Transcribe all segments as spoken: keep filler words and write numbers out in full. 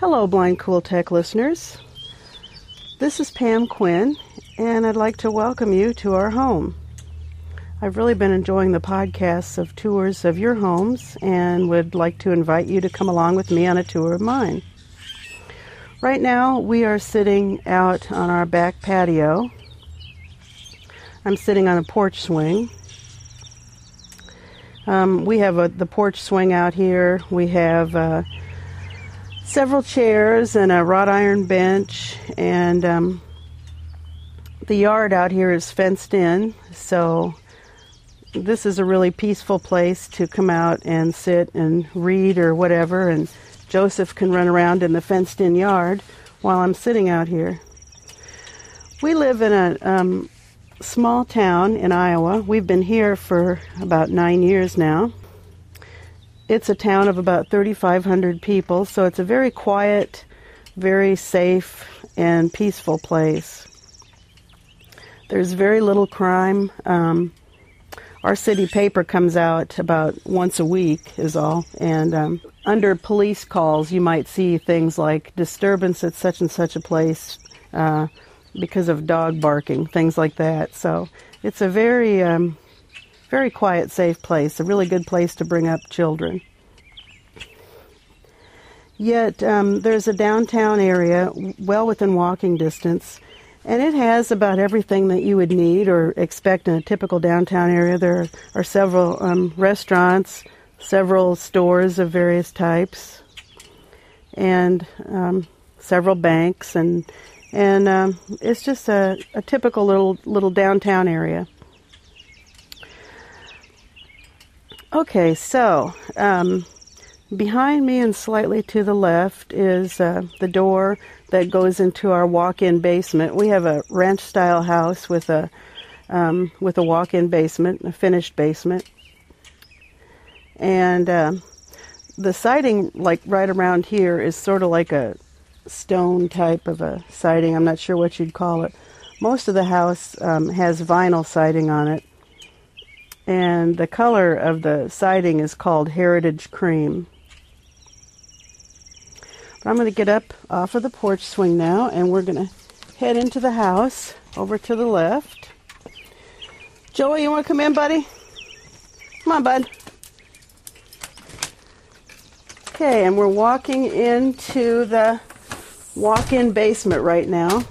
Hello, Blind Cool Tech listeners. This is Pam Quinn, and I'd like to welcome you to our home. I've really been enjoying the podcasts of tours of your homes and would like to invite you to come along with me on a tour of mine. Right now, we are sitting out on our back patio. I'm sitting on a porch swing. Um, we have a, the porch swing out here. We have uh, several chairs and a wrought iron bench, and um, the yard out here is fenced in, so this is a really peaceful place to come out and sit and read or whatever, and Joseph can run around in the fenced-in yard while I'm sitting out here. We live in a um, small town in Iowa. We've been here for about nine years now. It's a town of about thirty-five hundred people, so it's a very quiet, very safe, and peaceful place. There's very little crime. Um, our city paper comes out about once a week is all, and um, under police calls you might see things like disturbance at such and such a place uh, because of dog barking, things like that. So it's a very um, very quiet, safe place, a really good place to bring up children. Yet um, there's a downtown area well within walking distance, and it has about everything that you would need or expect in a typical downtown area. There are several um, restaurants, several stores of various types, and um, several banks, and and um, it's just a, a typical little little downtown area. Okay, so um, behind me and slightly to the left is uh, the door that goes into our walk-in basement. We have a ranch-style house with a um, with a walk-in basement, a finished basement, and uh, the siding, like right around here, is sort of like a stone type of a siding. I'm not sure what you'd call it. Most of the house um, has vinyl siding on it, and the color of the siding is called Heritage Cream. But I'm going to get up off of the porch swing now, and we're going to head into the house over to the left. Joey, you want to come in, buddy? Come on, bud. Okay, and we're walking into the walk-in basement right now.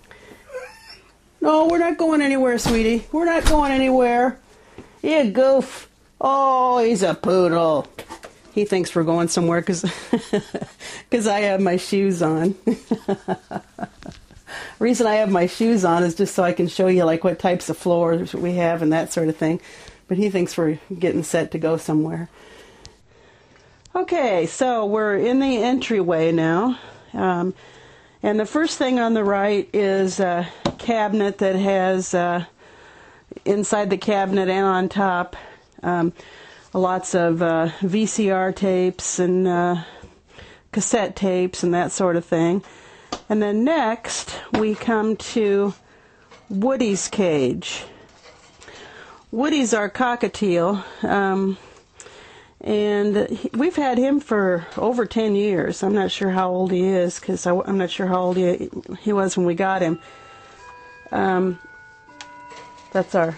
No, we're not going anywhere, sweetie. We're not going anywhere. You goof. Oh, he's a poodle. He thinks we're going somewhere because because I have my shoes on. Reason I have my shoes on is just so I can show you like what types of floors we have and that sort of thing. But he thinks we're getting set to go somewhere. Okay, so we're in the entryway now. Um, and the first thing on the right is a cabinet that has uh, inside the cabinet and on top um, lots of uh, V C R tapes and uh, cassette tapes and that sort of thing. And then next we come to Woody's cage. Woody's our cockatiel, um, and we've had him for over ten years. I'm not sure how old he is because I'm not sure how old he, he was when we got him. Um, that's our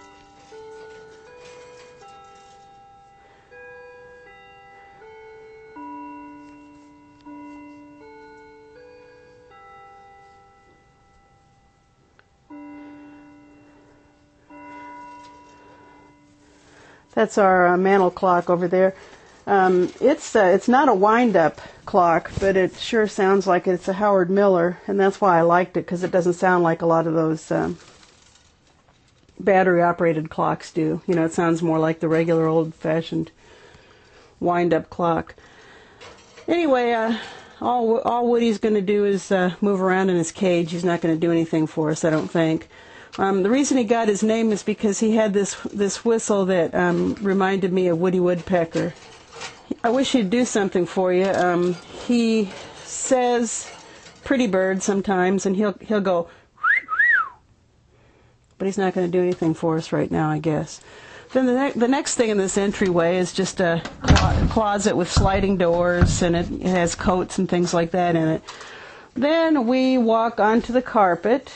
That's our uh, mantle clock over there. Um, it's uh, it's not a wind-up clock, but it sure sounds like it's a Howard Miller, and that's why I liked it, because it doesn't sound like a lot of those um, battery-operated clocks do. You know, it sounds more like the regular old-fashioned wind-up clock. Anyway, uh, all all Woody's going to do is uh, move around in his cage. He's not going to do anything for us, I don't think. Um, the reason he got his name is because he had this this whistle that um, reminded me of Woody Woodpecker. I wish he'd do something for you. Um, he says "pretty bird" sometimes, and he'll he'll go, but he's not going to do anything for us right now, I guess. Then the, ne the next thing in this entryway is just a clo closet with sliding doors, and it, it has coats and things like that in it. Then we walk onto the carpet,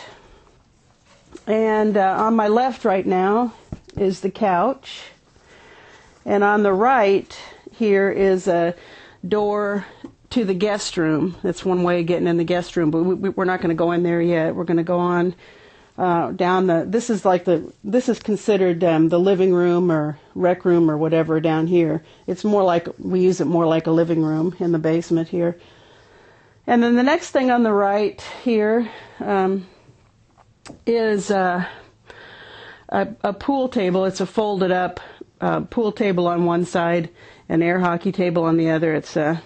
and uh, on my left right now is the couch, and on the right here is a door to the guest room. That's one way of getting in the guest room, but we, we're not going to go in there yet. We're going to go on uh, down the, this is like the, this is considered um, the living room or rec room or whatever down here. It's more like, we use it more like a living room in the basement here. And then the next thing on the right here um, is uh, a, a pool table. It's a folded up uh, pool table on one side, an air hockey table on the other. It's a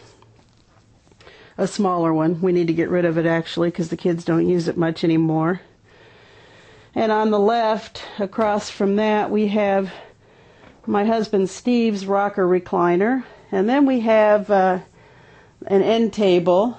a smaller one. We need to get rid of it actually because the kids don't use it much anymore. And on the left, across from that, we have my husband Steve's rocker recliner. And then we have uh, an end table.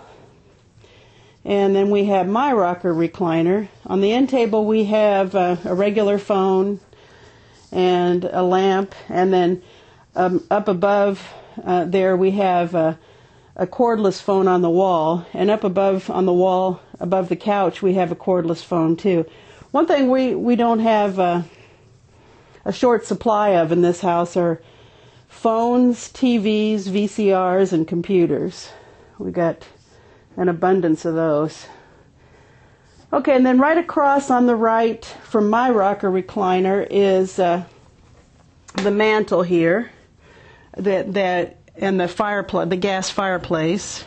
And then we have my rocker recliner. On the end table we have uh, a regular phone and a lamp. And then um, up above uh, there we have uh, a cordless phone on the wall, and up above on the wall above the couch we have a cordless phone too. One thing we we don't have uh, a short supply of in this house are phones, T Vs, V C Rs, and computers. We got an abundance of those. Okay, and then right across on the right from my rocker recliner is uh, the mantle here that that and the fireplace, the gas fireplace.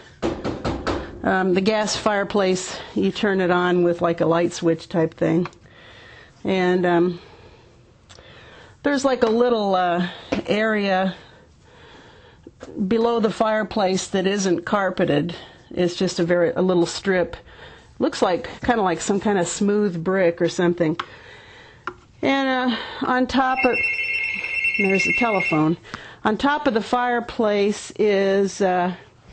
Um, the gas fireplace, you turn it on with like a light switch type thing. And um, there's like a little uh, area below the fireplace that isn't carpeted. It's just a very a little strip. Looks like kind of like some kind of smooth brick or something. And uh, on top of, there's a telephone. On top of the fireplace is uh,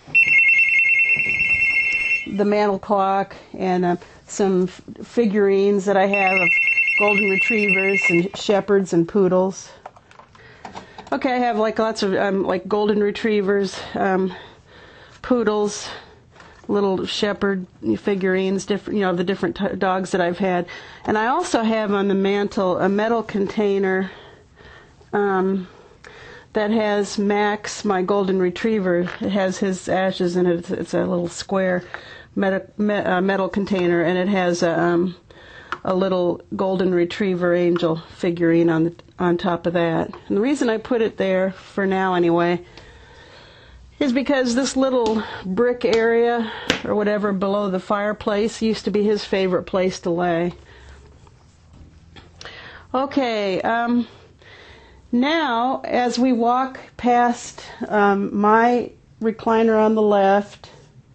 the mantel clock and uh, some f figurines that I have of golden retrievers and shepherds and poodles. Okay, I have like lots of um, like golden retrievers, um, poodles, little shepherd figurines, different, you know, the different t dogs that I've had. And I also have on the mantle a metal container um, that has Max, my golden retriever. It has his ashes in it. It's, it's a little square metal, me, uh, metal container, and it has a, um, a little golden retriever angel figurine on the, on top of that. And the reason I put it there, for now anyway, is because this little brick area or whatever below the fireplace used to be his favorite place to lay. Okay, um, now as we walk past um, my recliner on the left,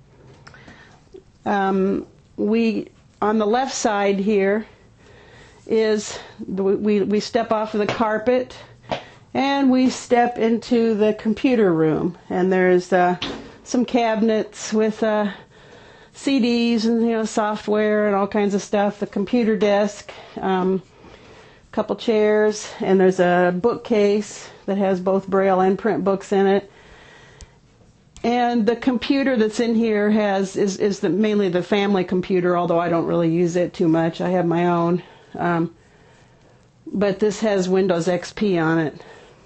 um, we on the left side here is we we step off of the carpet. And we step into the computer room, and there's uh, some cabinets with uh, C Ds and you know software and all kinds of stuff. The computer desk, um, a couple chairs, and there's a bookcase that has both Braille and print books in it. And the computer that's in here has is is the, mainly the family computer, although I don't really use it too much. I have my own, um, but this has Windows X P on it.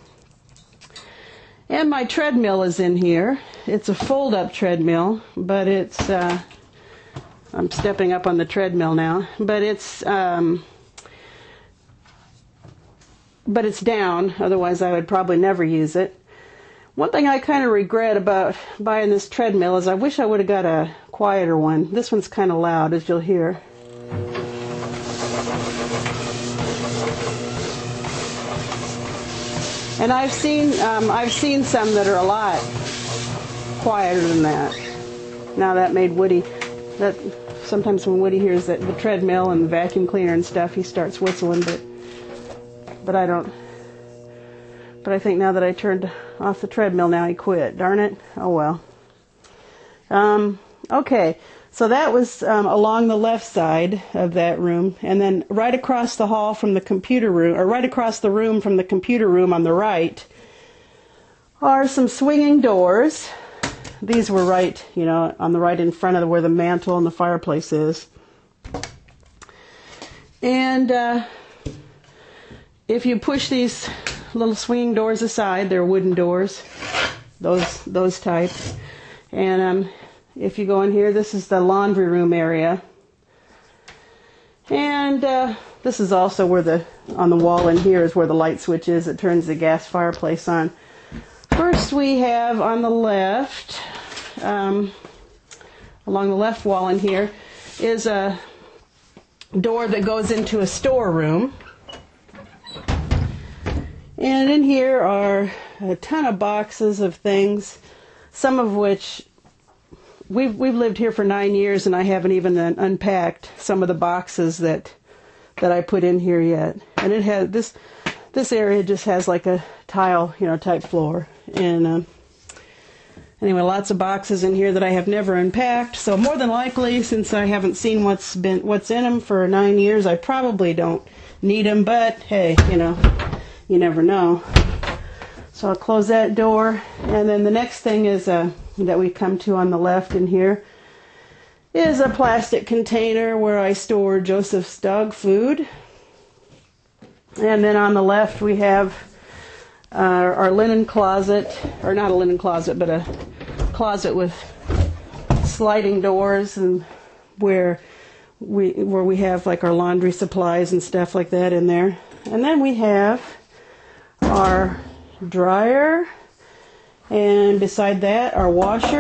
And my treadmill is in here. It's a fold-up treadmill, but it's, uh, I'm stepping up on the treadmill now, but it's, um, but it's down, otherwise I would probably never use it. One thing I kind of regret about buying this treadmill is I wish I would have got a quieter one. This one's kind of loud, as you'll hear. And I've seen um, I've seen some that are a lot quieter than that. Now that made Woody, that sometimes when Woody hears that the treadmill and the vacuum cleaner and stuff, he starts whistling. But but I don't. But I think now that I turned off the treadmill, now he quit. Darn it! Oh well. Um, okay, So that was um, along the left side of that room. And then right across the hall from the computer room, or right across the room from the computer room on the right, are some swinging doors. These were right, you know, on the right in front of where the mantle and the fireplace is. And uh, if you push these little swinging doors aside, they're wooden doors, those those types. And um, if you go in here, this is the laundry room area. And uh, this is also where the, on the wall in here is where the light switch is that turns the gas fireplace on. First we have on the left, um, along the left wall in here, is a door that goes into a storeroom. And in here are a ton of boxes of things, some of which we've we've lived here for nine years, and I haven't even unpacked some of the boxes that that I put in here yet. And it has this this area just has like a tile, you know, type floor. And um, anyway, lots of boxes in here that I have never unpacked. So more than likely, since I haven't seen what's been what's in them for nine years, I probably don't need them. But hey, you know, you never know. So I'll close that door, and then the next thing is uh, that we come to on the left in here is a plastic container where I store Joseph's dog food. And then on the left we have uh, our linen closet, or not a linen closet, but a closet with sliding doors, and where we where we have like our laundry supplies and stuff like that in there. And then we have our dryer, and beside that our washer.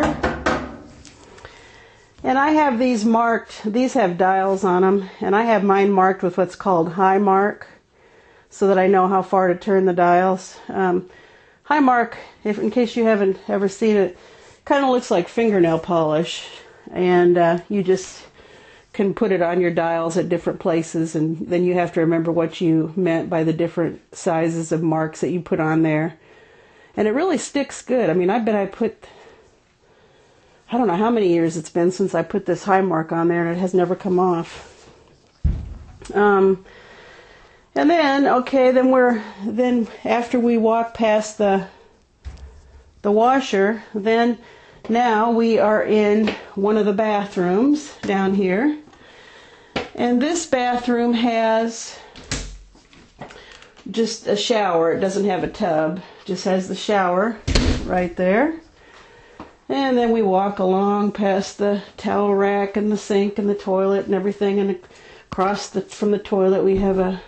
And I have these marked, these have dials on them, and I have mine marked with what's called high mark, so that I know how far to turn the dials. Um, high mark, if in case you haven't ever seen it, kind of looks like fingernail polish, and uh, you just can put it on your dials at different places, and then you have to remember what you meant by the different sizes of marks that you put on there. And it really sticks good. I mean, I bet I put, I don't know how many years it's been since I put this high mark on there, and it has never come off. Um, and then, okay, then we're, then after we walk past the, the washer, then now we are in one of the bathrooms down here. And this bathroom has just a shower. It doesn't have a tub. It just has the shower right there. And then we walk along past the towel rack and the sink and the toilet and everything. And across the, from the toilet we have a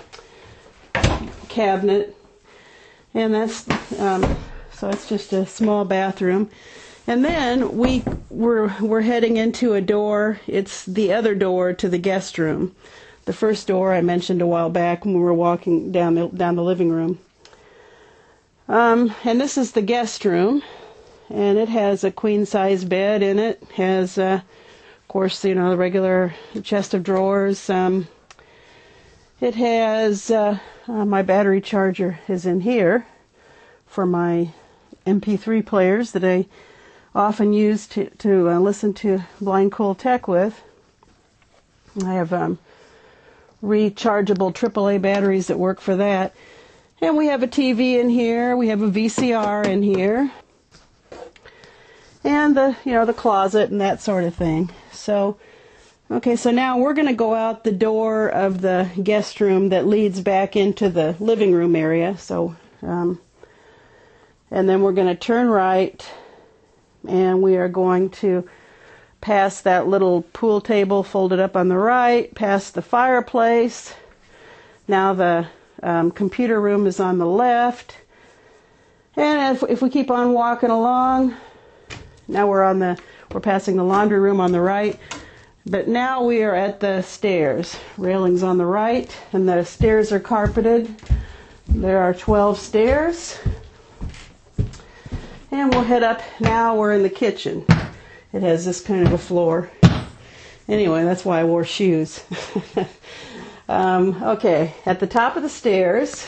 cabinet. And that's, um, so it's just a small bathroom. And then we we're we're heading into a door. It's the other door to the guest room. The first door I mentioned a while back when we were walking down the down the living room. Um, and this is the guest room, and it has a queen size bed in it. Has uh, of course, you know, the regular chest of drawers. Um, it has uh, uh, my battery charger is in here for my M P three players that I often use to, to uh, listen to Blind Cool Tech with. I have um, rechargeable triple A batteries that work for that. And we have a T V in here. We have a V C R in here. And the, you know, the closet and that sort of thing. So, okay, so now we're going to go out the door of the guest room that leads back into the living room area. So, um, and then we're going to turn right, and we are going to pass that little pool table folded up on the right, past the fireplace. Now the um, computer room is on the left. And if, if we keep on walking along, now we're on the, we're passing the laundry room on the right. But now we are at the stairs. Railings on the right, and the stairs are carpeted. There are twelve stairs. And we'll head up. Now we're in the kitchen. It has this kind of a floor. Anyway, that's why I wore shoes. um, okay, at the top of the stairs,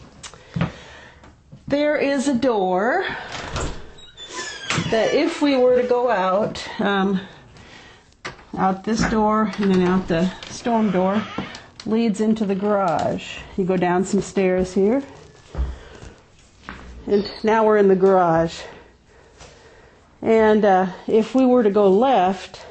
there is a door that if we were to go out, um, out this door and then out the storm door leads into the garage. You go down some stairs here, and now we're in the garage. And uh, if we were to go left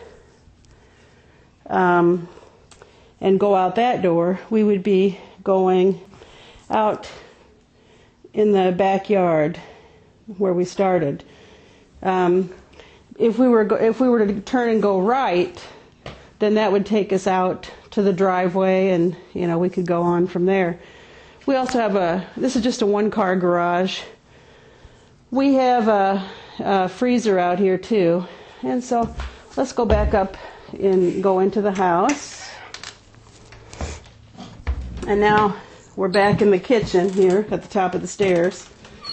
um, and go out that door, we would be going out in the backyard where we started. Um, if we were go- if we were to turn and go right, then that would take us out to the driveway, and you know we could go on from there. We also have a. This is just a one-car garage. We have a, a freezer out here too, and so let's go back up and go into the house. And now we're back in the kitchen here at the top of the stairs.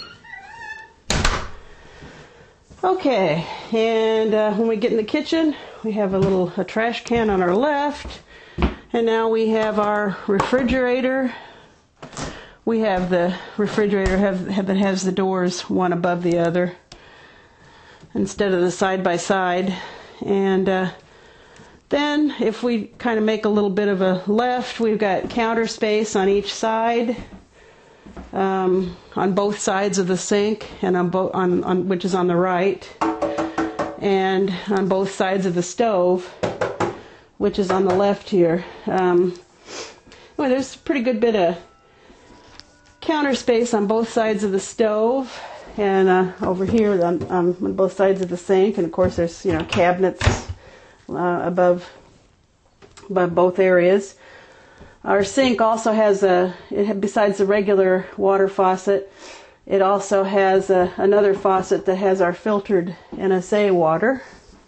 Okay, and uh, when we get in the kitchen, we have a little a trash can on our left, and now we have our refrigerator. We have the refrigerator have, have, that has the doors one above the other instead of the side by side. And uh, then if we kind of make a little bit of a left, we've got counter space on each side. Um, on both sides of the sink, and on both on, on which is on the right, and on both sides of the stove, which is on the left here. Um, well, there's a pretty good bit of counter space on both sides of the stove, and uh, over here on, um, on both sides of the sink, and of course there's you know cabinets uh, above above both areas. Our sink also has a, it, besides the regular water faucet, it also has a, another faucet that has our filtered N S A water.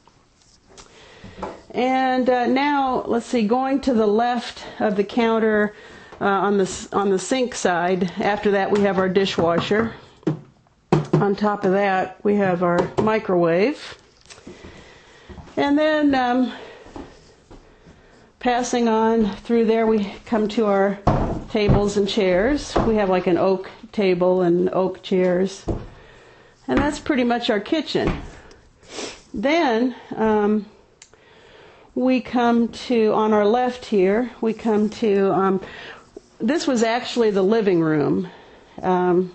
And uh, now, let's see, going to the left of the counter uh, on the on the sink side, after that we have our dishwasher. On top of that, we have our microwave. And then, um, passing on through there, we come to our tables and chairs. We have like an oak table and oak chairs. And that's pretty much our kitchen. Then um, we come to, on our left here, we come to, um, this was actually the living room. Um,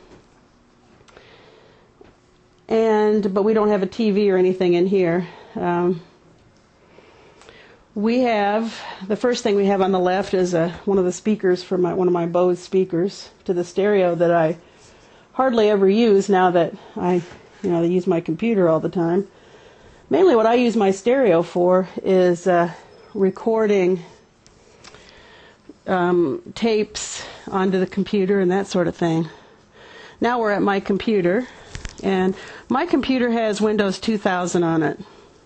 and but we don't have a T V or anything in here. Um, We have, the first thing we have on the left is a, one of the speakers for my, one of my Bose speakers to the stereo that I hardly ever use now that I, you know, use my computer all the time. Mainly what I use my stereo for is uh, recording um, tapes onto the computer and that sort of thing. Now we're at my computer, and my computer has Windows two thousand on it.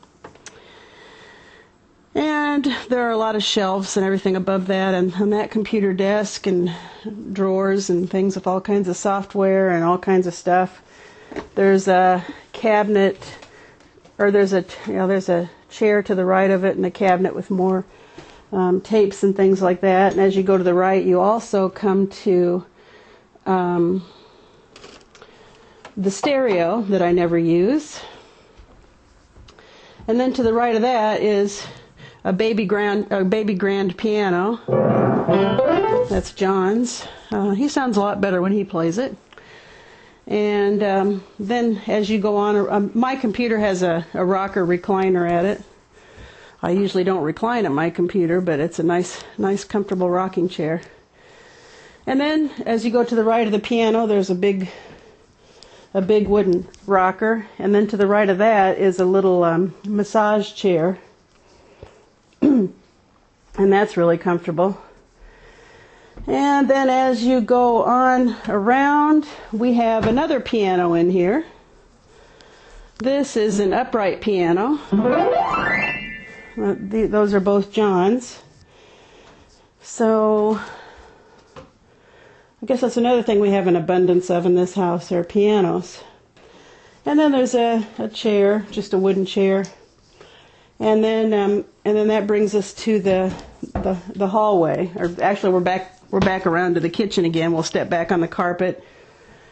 And there are a lot of shelves and everything above that, and on that computer desk and drawers and things with all kinds of software and all kinds of stuff. There's a cabinet, or there's a you know there's a chair to the right of it and a cabinet with more um, tapes and things like that. And as you go to the right, you also come to um, the stereo that I never use. And then to the right of that is a baby grand, a baby grand piano. That's John's. Uh, he sounds a lot better when he plays it. And um, then as you go on, um, my computer has a, a rocker recliner at it. I usually don't recline at my computer, but it's a nice, nice, comfortable rocking chair. And then as you go to the right of the piano, there's a big, a big wooden rocker. And then to the right of that is a little um, massage chair. And that's really comfortable. And then as you go on around, we have another piano in here. This is an upright piano. Uh, the, those are both John's. So I guess that's another thing we have an abundance of in this house, are pianos. And then there's a, a chair, just a wooden chair. And then, um, and then that brings us to the, the the hallway. Or actually, we're back we're back around to the kitchen again. We'll step back on the carpet,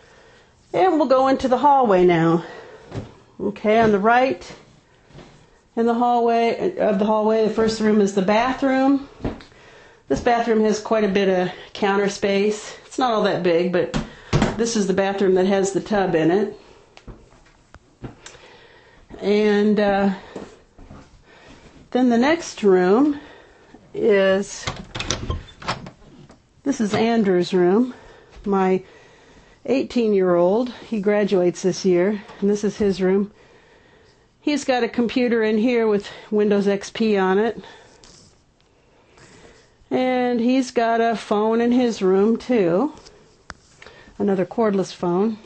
and we'll go into the hallway now. Okay, on the right In the hallway of the hallway, the first room is the bathroom. This bathroom has quite a bit of counter space. It's not all that big, but this is the bathroom that has the tub in it. And uh, then the next room is, this is Andrew's room, my eighteen-year-old. He graduates this year, and this is his room. He's got a computer in here with Windows X P on it. And he's got a phone in his room, too. Another cordless phone.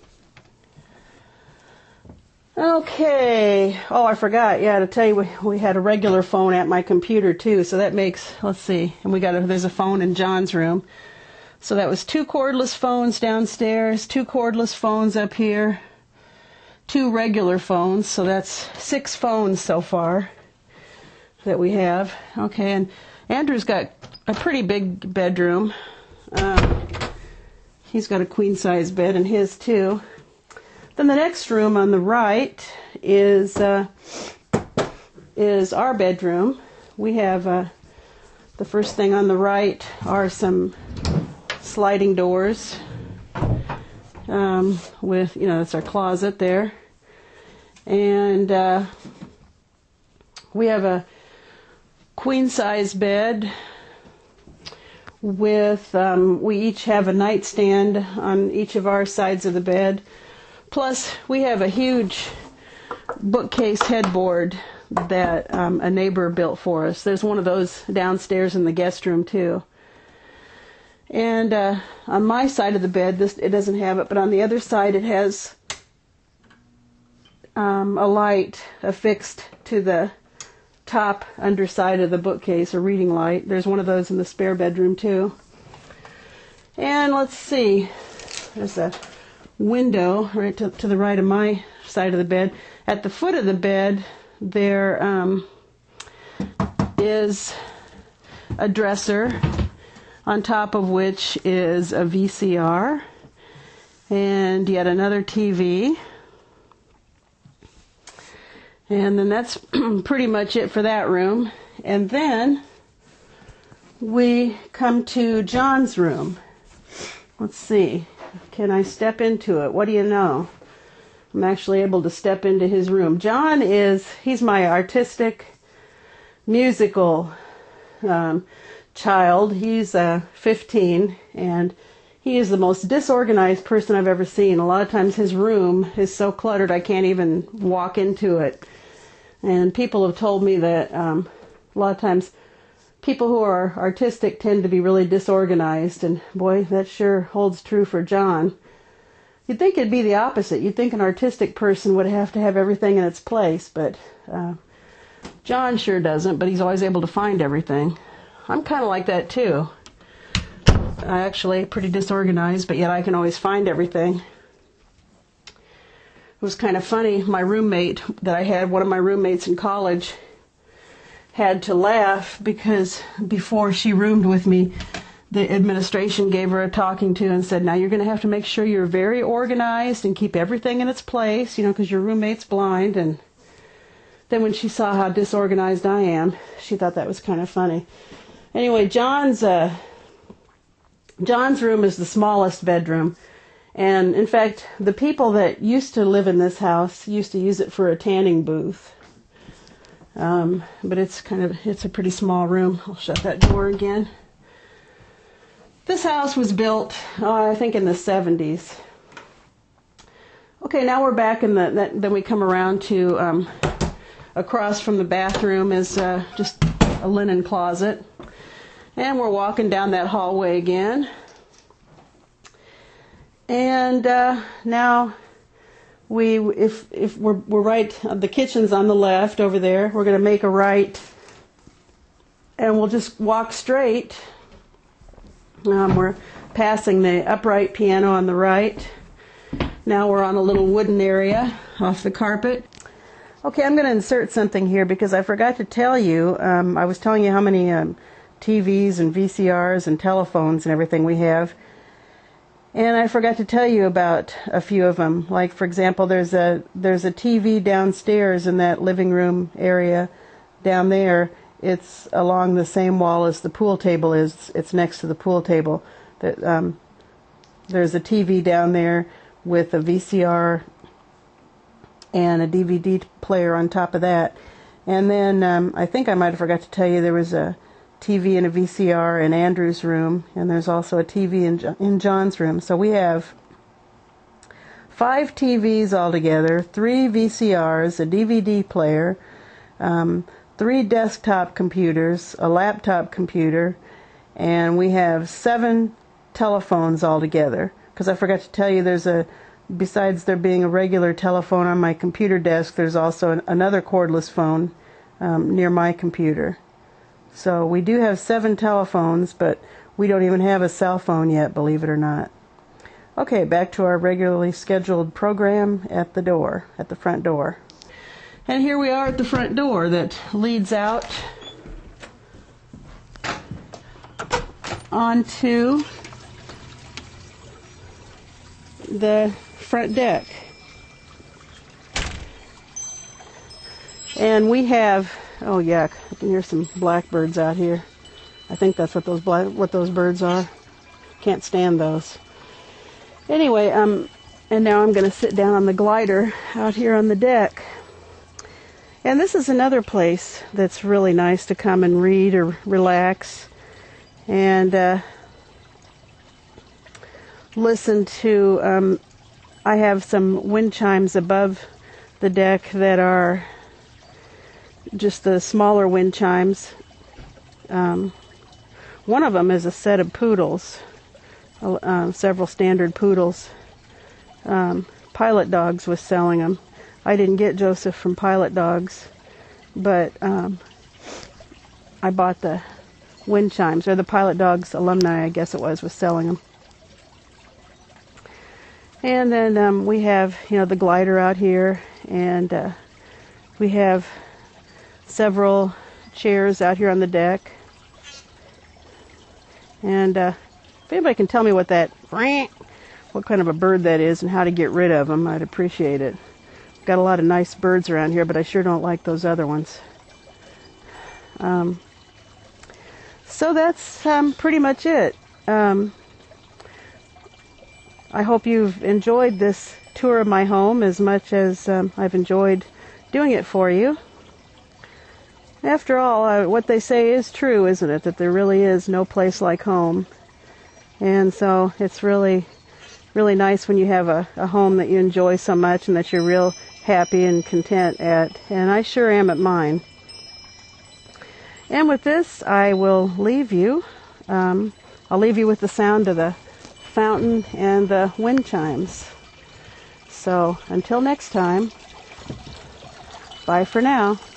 Okay. Oh, I forgot. Yeah, to tell you, we, we had a regular phone at my computer, too. So that makes, let's see. And we got a, there's a phone in John's room. So that was two cordless phones downstairs, two cordless phones up here, two regular phones. So that's six phones so far that we have. Okay, and Andrew's got a pretty big bedroom. Um, he's got a queen-size bed in his, too. Then the next room on the right is uh, is our bedroom. We have uh, the first thing on the right are some sliding doors um, with, you know, that's our closet there. And uh, we have a queen-size bed with, um, we each have a nightstand on each of our sides of the bed. Plus, we have a huge bookcase headboard that um, a neighbor built for us. There's one of those downstairs in the guest room, too. And uh, on my side of the bed, this it doesn't have it, but on the other side it has um, a light affixed to the top underside of the bookcase, a reading light. There's one of those in the spare bedroom, too. And let's see, there's a window right to, to the right of my side of the bed. At the foot of the bed, there um, is a dresser, on top of which is a V C R and yet another T V. And then that's pretty much it for that room. And then we come to John's room. Let's see. Can I step into it? What do you know? I'm actually able to step into his room. John is, he's my artistic, musical um, child. He's uh, fifteen, and he is the most disorganized person I've ever seen. A lot of times his room is so cluttered I can't even walk into it. And people have told me that um, a lot of times people who are artistic tend to be really disorganized, and boy, that sure holds true for John. You'd think it'd be the opposite. You'd think an artistic person would have to have everything in its place, but uh, John sure doesn't, but he's always able to find everything. I'm kind of like that, too. I actually pretty disorganized, but yet I can always find everything. It was kind of funny. My roommate that I had, one of my roommates in college, had to laugh because before she roomed with me, the administration gave her a talking to and said, now you're going to have to make sure you're very organized and keep everything in its place, you know, because your roommate's blind. And then when she saw how disorganized I am, she thought that was kind of funny. Anyway, John's uh, John's room is the smallest bedroom. And in fact, the people that used to live in this house used to use it for a tanning booth. Um, but it's kind of, it's a pretty small room. I'll shut that door again. This house was built, oh, I think in the seventies. Okay, now we're back in the, that, then we come around to, um, across from the bathroom is uh, just a linen closet. And we're walking down that hallway again. And uh, now we, if if we're we're right, the kitchen's on the left over there. We're going to make a right, and we'll just walk straight. Um, we're passing the upright piano on the right. Now we're on a little wooden area off the carpet. Okay, I'm going to insert something here because I forgot to tell you. Um, I was telling you how many um, T Vs and V C Rs and telephones and everything we have. And I forgot to tell you about a few of them. Like, for example, there's a there's a T V downstairs in that living room area down there. It's along the same wall as the pool table is. It's next to the pool table. That um, there's a T V down there with a V C R and a D V D player on top of that. And then um, I think I might have forgot to tell you there was a T V and a V C R in Andrew's room, and there's also a T V in, jo- in John's room. So we have five T Vs altogether, three V C Rs, a D V D player, um, three desktop computers, a laptop computer, and we have seven telephones altogether. Because I forgot to tell you, there's a, besides there being a regular telephone on my computer desk, there's also an, another cordless phone um, near my computer. So we do have seven telephones, but we don't even have a cell phone yet, believe it or not. Okay, back to our regularly scheduled program at the door, at the front door. And here we are at the front door that leads out onto the front deck. And we have, oh yuck, I can hear some blackbirds out here. I think that's what those black, what those birds are. Can't stand those. Anyway, um, and now I'm going to sit down on the glider out here on the deck. And this is another place that's really nice to come and read or relax and uh, listen to. Um, I have some wind chimes above the deck that are just the smaller wind chimes. Um, one of them is a set of poodles, uh, several standard poodles. Um, Pilot Dogs was selling them. I didn't get Joseph from Pilot Dogs, but um, I bought the wind chimes, or the Pilot Dogs alumni, I guess it was, was selling them. And then um, we have, you know, the glider out here, and uh, we have several chairs out here on the deck. And uh, if anybody can tell me what that, what kind of a bird that is and how to get rid of them, I'd appreciate it. Got a lot of nice birds around here, but I sure don't like those other ones. Um, so that's um, pretty much it. Um, I hope you've enjoyed this tour of my home as much as um, I've enjoyed doing it for you. After all, uh, what they say is true, isn't it? That there really is no place like home. And so it's really, really nice when you have a, a home that you enjoy so much and that you're real happy and content at. And I sure am at mine. And with this, I will leave you. Um, I'll leave you with the sound of the fountain and the wind chimes. So until next time, bye for now.